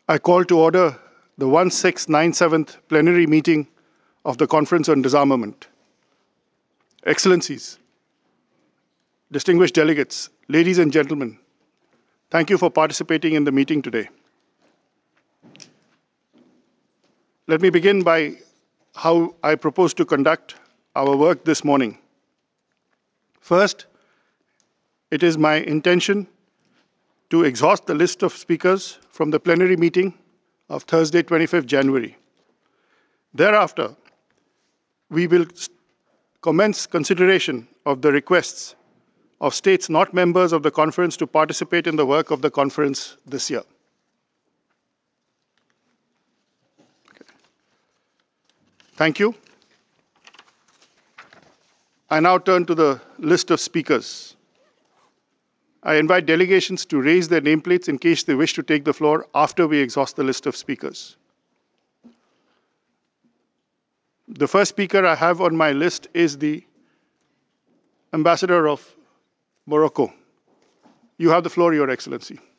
I call to order the 1697th plenary meeting of the Conference on Disarmament. Excellencies, distinguished delegates, ladies and gentlemen, thank you for participating in the meeting today. Let me begin by how I propose to conduct our work this morning. First, it is my intention to exhaust the list of speakers from the plenary meeting of Thursday, 25th January. Thereafter, we will commence consideration of the requests of states not members of the conference to participate in the work of the conference this year. Thank you. I now turn to the list of speakers. I invite delegations to raise their nameplates in case they wish to take the floor after we exhaust the list of speakers. The first speaker I have on my list is the Ambassador of Morocco. You have the floor, Your Excellency.